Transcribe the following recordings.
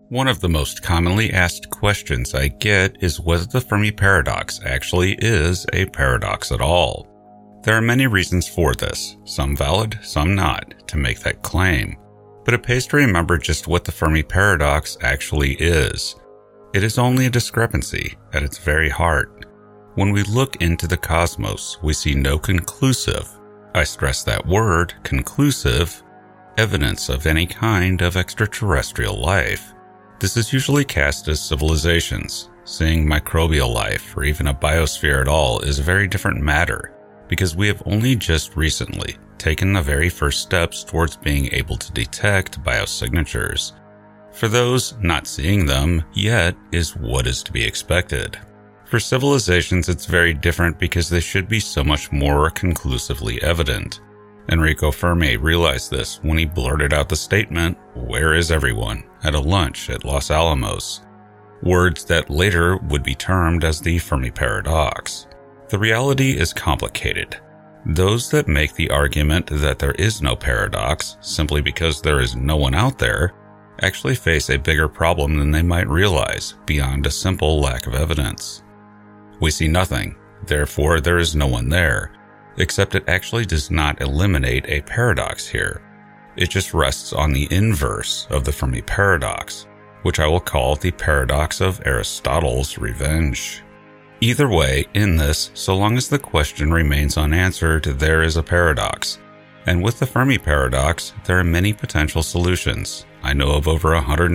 One of the most commonly asked questions I get is whether the Fermi paradox actually is a paradox at all. There are many reasons for this, some valid, some not, to make that claim. But it pays to remember just what the Fermi paradox actually is. It is only a discrepancy at its very heart. When we look into the cosmos, we see no conclusive, I stress that word, conclusive, evidence of any kind of extraterrestrial life. This is usually cast as civilizations. Seeing microbial life or even a biosphere at all is a very different matter, because we have only just recently taken the very first steps towards being able to detect biosignatures. For those not seeing them yet is what is to be expected. For civilizations, it's very different because they should be so much more conclusively evident. Enrico Fermi realized this when he blurted out the statement, "Where is everyone?" at a lunch at Los Alamos. Words that later would be termed as the Fermi paradox. The reality is complicated. Those that make the argument that there is no paradox simply because there is no one out there actually face a bigger problem than they might realize beyond a simple lack of evidence. We see nothing, therefore there is no one there, except it actually does not eliminate a paradox here. It just rests on the inverse of the Fermi paradox, which I will call the paradox of Aristotle's revenge. Either way, in this, so long as the question remains unanswered, there is a paradox. And with the Fermi paradox, there are many potential solutions. I know of over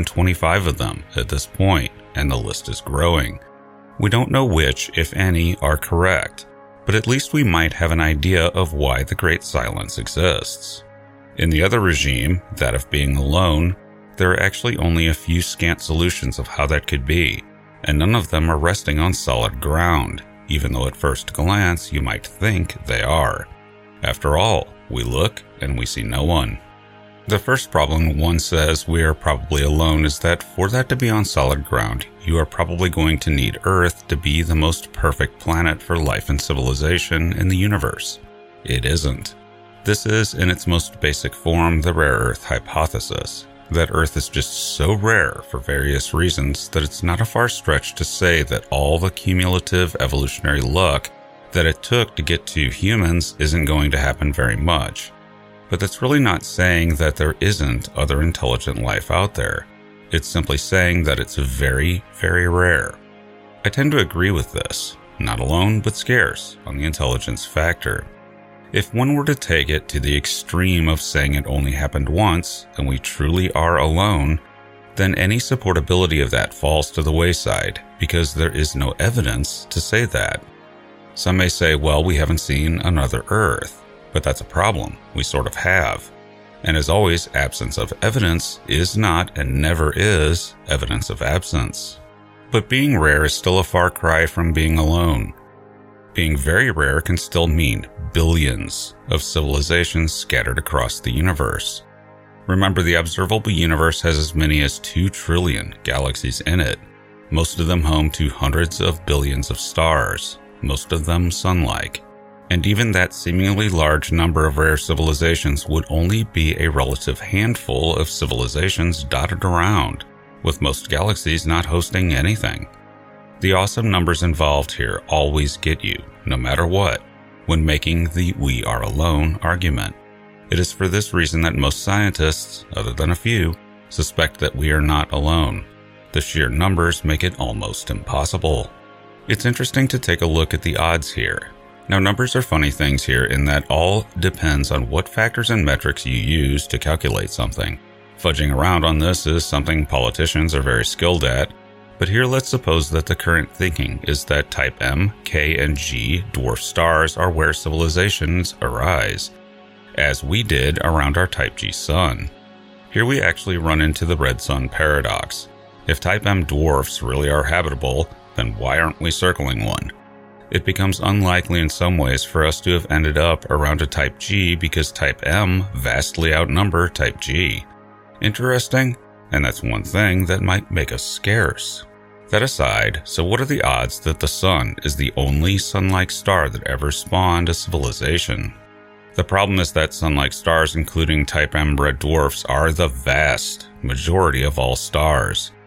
125 of them at this point, and the list is growing. We don't know which, if any, are correct, but at least we might have an idea of why the Great Silence exists. In the other regime, that of being alone, there are actually only a few scant solutions of how that could be, and none of them are resting on solid ground, even though at first glance you might think they are. After all, we look and we see no one. The first problem one says we are probably alone is that for that to be on solid ground, you are probably going to need Earth to be the most perfect planet for life and civilization in the universe. It isn't. This is, in its most basic form, the rare Earth hypothesis. That Earth is just so rare for various reasons that it's not a far stretch to say that all the cumulative evolutionary luck that it took to get to humans isn't going to happen very much. But that's really not saying that there isn't other intelligent life out there. It's simply saying that it's very, very rare. I tend to agree with this, not alone but scarce, on the intelligence factor. If one were to take it to the extreme of saying it only happened once, and we truly are alone, then any supportability of that falls to the wayside, because there is no evidence to say that. Some may say, well, we haven't seen another Earth. But that's a problem. We sort of have. And as always, absence of evidence is not and never is evidence of absence. But being rare is still a far cry from being alone. Being very rare can still mean billions of civilizations scattered across the universe. Remember, the observable universe has as many as 2 trillion galaxies in it, most of them home to hundreds of billions of stars, most of them sun-like. And even that seemingly large number of rare civilizations would only be a relative handful of civilizations dotted around, with most galaxies not hosting anything. The awesome numbers involved here always get you, no matter what, when making the "we are alone" argument. It is for this reason that most scientists, other than a few, suspect that we are not alone. The sheer numbers make it almost impossible. It's interesting to take a look at the odds here. Now, numbers are funny things here in that all depends on what factors and metrics you use to calculate something. Fudging around on this is something politicians are very skilled at, but here let's suppose that the current thinking is that type M, K, and G dwarf stars are where civilizations arise, as we did around our type G sun. Here we actually run into the red sun paradox. If type M dwarfs really are habitable, then why aren't we circling one? It becomes unlikely in some ways for us to have ended up around a type G because type M vastly outnumber type G. Interesting, and that's one thing that might make us scarce. That aside, so what are the odds that the sun is the only sun-like star that ever spawned a civilization? The problem is that sun-like stars, including type M red dwarfs, are the vast majority of all stars.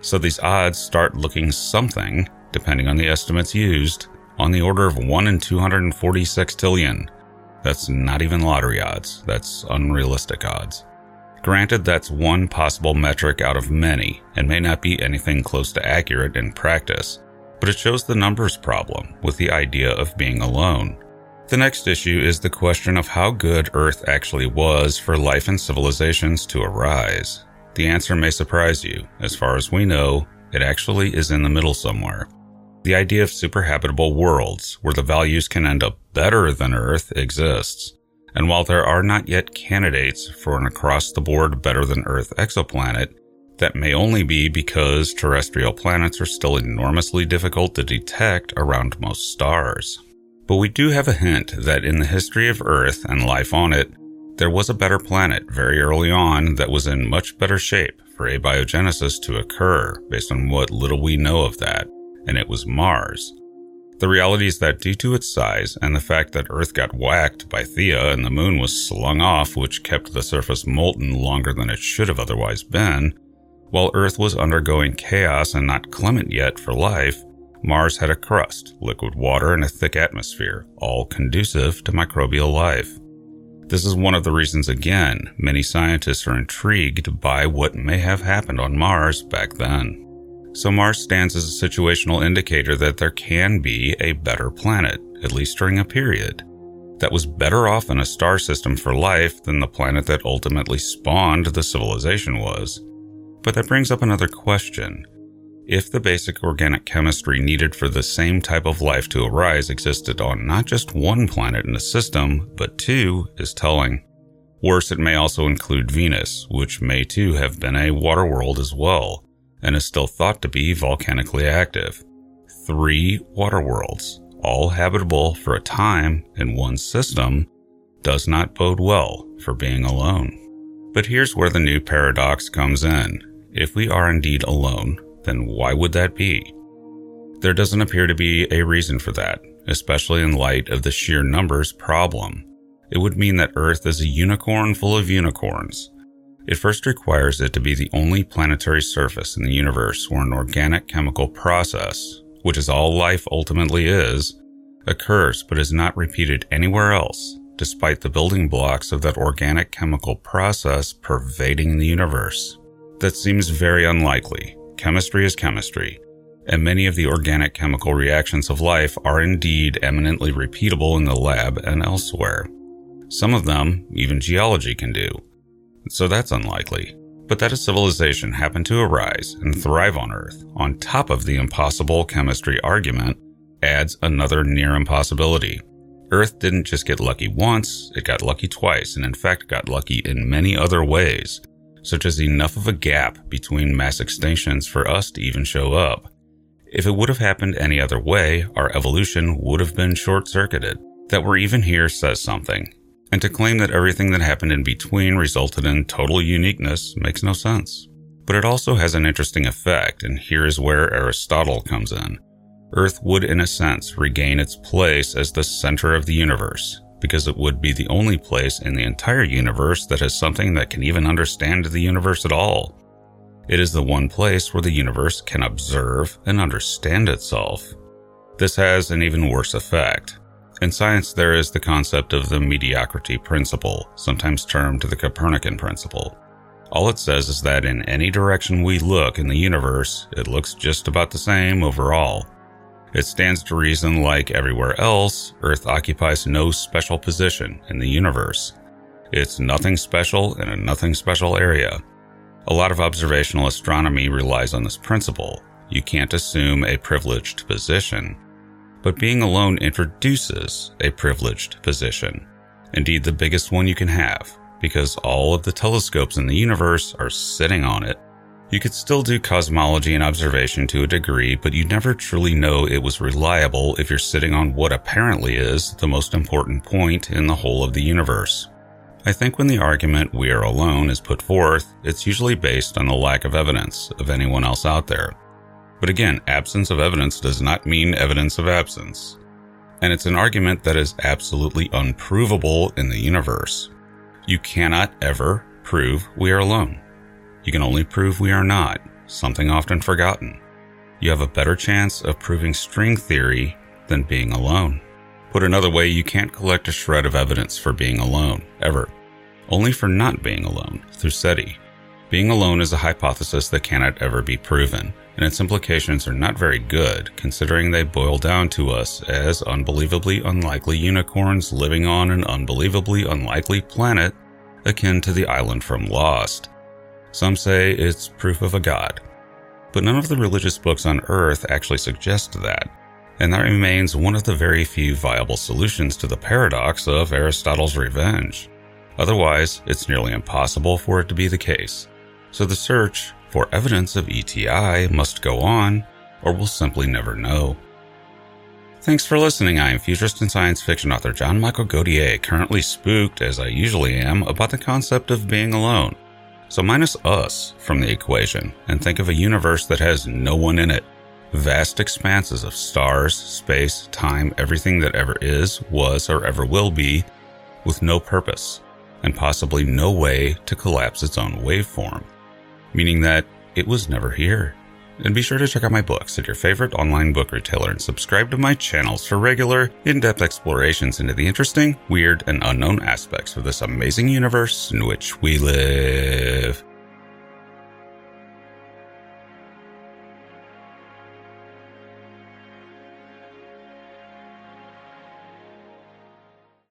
So these odds start looking something, depending on the estimates used, on the order of 1 in 240 sextillion. That's not even lottery odds, that's unrealistic odds. Granted, that's one possible metric out of many, and may not be anything close to accurate in practice, but it shows the numbers problem with the idea of being alone. The next issue is the question of how good Earth actually was for life and civilizations to arise. The answer may surprise you. As far as we know, it actually is in the middle somewhere. The idea of superhabitable worlds, where the values can end up better than Earth, exists. And while there are not yet candidates for an across-the-board better-than-Earth exoplanet, that may only be because terrestrial planets are still enormously difficult to detect around most stars. But we do have a hint that in the history of Earth and life on it, there was a better planet very early on that was in much better shape for abiogenesis to occur, based on what little we know of that, and it was Mars. The reality is that due to its size and the fact that Earth got whacked by Theia and the moon was slung off, which kept the surface molten longer than it should have otherwise been, while Earth was undergoing chaos and not clement yet for life, Mars had a crust, liquid water, and a thick atmosphere, all conducive to microbial life. This is one of the reasons, again, many scientists are intrigued by what may have happened on Mars back then. So Mars stands as a situational indicator that there can be a better planet, at least during a period, that was better off in a star system for life than the planet that ultimately spawned the civilization was. But that brings up another question. If the basic organic chemistry needed for the same type of life to arise existed on not just one planet in the system, but two, is telling. Worse, it may also include Venus, which may too have been a water world as well, and is still thought to be volcanically active. 3 water worlds, all habitable for a time in one system, does not bode well for being alone. But here's where the new paradox comes in. If we are indeed alone, then why would that be? There doesn't appear to be a reason for that, especially in light of the sheer numbers problem. It would mean that Earth is a unicorn full of unicorns. It first requires it to be the only planetary surface in the universe where an organic chemical process, which is all life ultimately is, occurs but is not repeated anywhere else, despite the building blocks of that organic chemical process pervading the universe. That seems very unlikely. Chemistry is chemistry, and many of the organic chemical reactions of life are indeed eminently repeatable in the lab and elsewhere. Some of them, even geology can do. So that's unlikely. But that a civilization happened to arise and thrive on Earth, on top of the impossible chemistry argument, adds another near impossibility. Earth didn't just get lucky once, it got lucky twice, and in fact got lucky in many other ways, such as enough of a gap between mass extinctions for us to even show up. If it would have happened any other way, our evolution would have been short-circuited. That we're even here says something. And to claim that everything that happened in between resulted in total uniqueness makes no sense. But it also has an interesting effect, and here is where Aristotle comes in. Earth would, in a sense, regain its place as the center of the universe, because it would be the only place in the entire universe that has something that can even understand the universe at all. It is the one place where the universe can observe and understand itself. This has an even worse effect. In science, there is the concept of the mediocrity principle, sometimes termed the Copernican principle. All it says is that in any direction we look in the universe, it looks just about the same overall. It stands to reason, like everywhere else, Earth occupies no special position in the universe. It's nothing special in a nothing special area. A lot of observational astronomy relies on this principle. You can't assume a privileged position. But being alone introduces a privileged position. Indeed, the biggest one you can have, because all of the telescopes in the universe are sitting on it. You could still do cosmology and observation to a degree, but you never truly know it was reliable if you're sitting on what apparently is the most important point in the whole of the universe. I think when the argument "we are alone" is put forth, it's usually based on the lack of evidence of anyone else out there. But again, absence of evidence does not mean evidence of absence. And it's an argument that is absolutely unprovable in the universe. You cannot ever prove we are alone. You can only prove we are not. something often forgotten. You have a better chance of proving string theory than being alone. Put another way, you can't collect a shred of evidence for being alone, ever. Only for not being alone, through SETI. Being alone is a hypothesis that cannot ever be proven, and its implications are not very good, considering they boil down to us as unbelievably unlikely unicorns living on an unbelievably unlikely planet akin to the island from Lost. Some say it's proof of a god, but none of the religious books on Earth actually suggest that, and that remains one of the very few viable solutions to the paradox of Aristotle's revenge. Otherwise, it's nearly impossible for it to be the case. So the search for evidence of ETI must go on, or we'll simply never know. Thanks for listening. I am futurist and science fiction author John Michael Godier, currently spooked, as I usually am, about the concept of being alone. So minus us from the equation, and think of a universe that has no one in it. Vast expanses of stars, space, time, everything that ever is, was, or ever will be, with no purpose, and possibly no way to collapse its own waveform. Meaning that it was never here. And be sure to check out my books at your favorite online book retailer and subscribe to my channels for regular, in-depth explorations into the interesting, weird, and unknown aspects of this amazing universe in which we live.